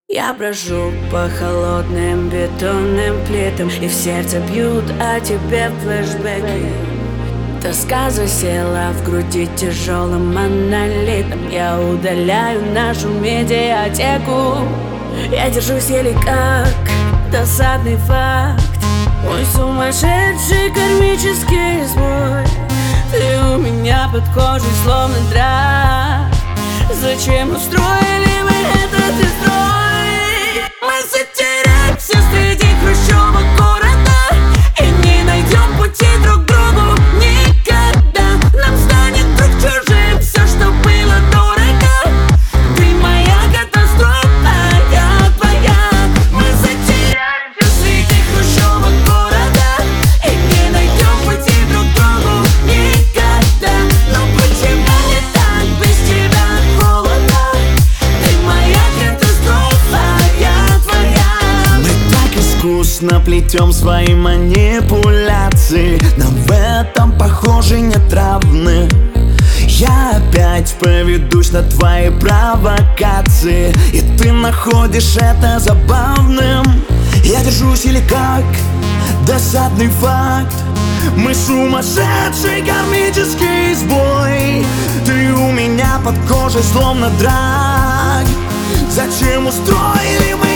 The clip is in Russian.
Я брожу по холодным бетонным плитам, и в сердце бьют о тебе флешбеки. Тоска засела в груди тяжелым монолитом. Я удаляю нашу медиатеку. Я держусь еле как досадный факт. Мой сумасшедший кармический сбой. Ты у меня под кожей словно драк. Зачем устроили мы этот строй? Мы затеряемся среди хрущевок города и не найдем пути друг к другу никогда. Нам станет вдруг чужим все, что было дорого. Ты моя катастрофа, я твоя. Мы затеряемся среди хрущевок города и не найдем пути друг к другу никогда. Но почему мне так без тебя холодно? Ты моя катастрофа, я твоя. Мы так искусно плетем свои манипуляции, нам в этом, похоже, нет равных. Я опять поведусь на твои провокации, и ты находишь это забавным. Я держусь или как досадный факт. Мы сумасшедший кармический сбой. Ты у меня под кожей словно драк. Зачем устроили мы